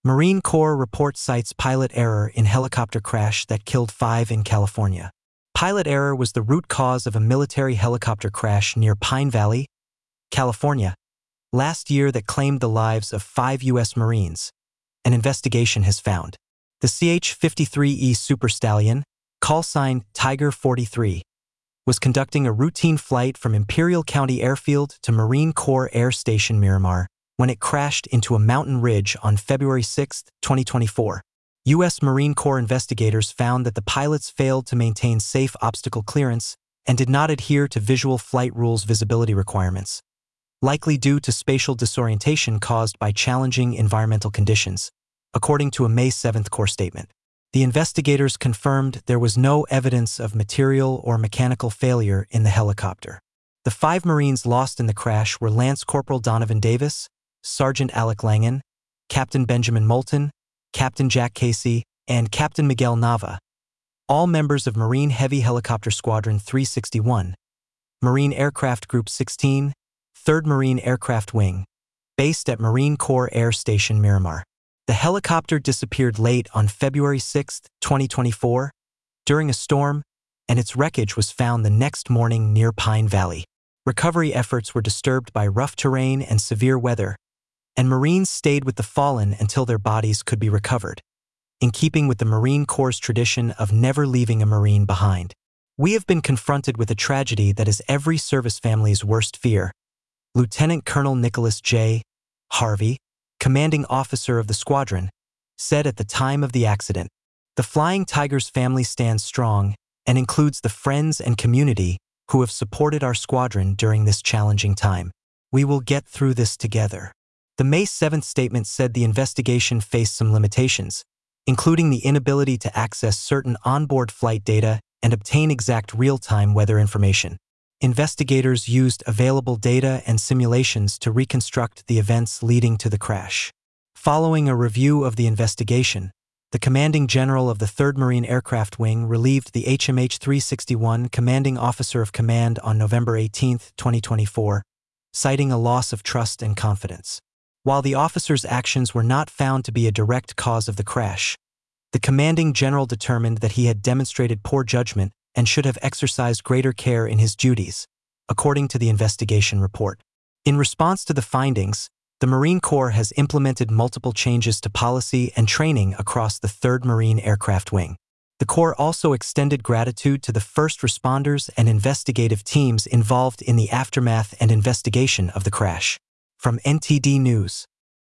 Marine Corps report cites pilot error in helicopter crash that killed 5 in California. Pilot error was the root cause of a military helicopter crash near Pine Valley, California, last year that claimed the lives of 5 U.S. Marines, an investigation has found. The CH-53E Super Stallion, call sign Tiger 43, was conducting a routine flight from Imperial County Airfield to Marine Corps Air Station Miramar when it crashed into a mountain ridge on February 6, 2024. U.S. Marine Corps investigators found that the pilots failed to maintain safe obstacle clearance and did not adhere to visual flight rules visibility requirements, likely due to spatial disorientation caused by challenging environmental conditions, according to a May 7 Corps statement. The investigators confirmed there was no evidence of material or mechanical failure in the helicopter. The 5 Marines lost in the crash were Lance Corporal Donovan Davis, Sergeant Alec Langan, Captain Benjamin Moulton, Captain Jack Casey, and Captain Miguel Nava, all members of Marine Heavy Helicopter Squadron 361, Marine Aircraft Group 16, 3rd Marine Aircraft Wing, based at Marine Corps Air Station Miramar. The helicopter disappeared late on February 6, 2024, during a storm, and its wreckage was found the next morning near Pine Valley. Recovery efforts were disturbed by rough terrain and severe weather, and Marines stayed with the fallen until their bodies could be recovered, in keeping with the Marine Corps' tradition of never leaving a Marine behind. We have been confronted with a tragedy that is every service family's worst fear, Lieutenant Colonel Nicholas J. Harvey, commanding officer of the squadron, said at the time of the accident. The Flying Tigers family stands strong and includes the friends and community who have supported our squadron during this challenging time. We will get through this together. The May 7th statement said the investigation faced some limitations, including the inability to access certain onboard flight data and obtain exact real-time weather information. Investigators used available data and simulations to reconstruct the events leading to the crash. Following a review of the investigation, the commanding general of the 3rd Marine Aircraft Wing relieved the HMH 361 commanding officer of command on November 18, 2024, citing a loss of trust and confidence. While the officer's actions were not found to be a direct cause of the crash, the commanding general determined that he had demonstrated poor judgment and should have exercised greater care in his duties, according to the investigation report. In response to the findings, the Marine Corps has implemented multiple changes to policy and training across the 3rd Marine Aircraft Wing. The Corps also extended gratitude to the first responders and investigative teams involved in the aftermath and investigation of the crash. From NTD News.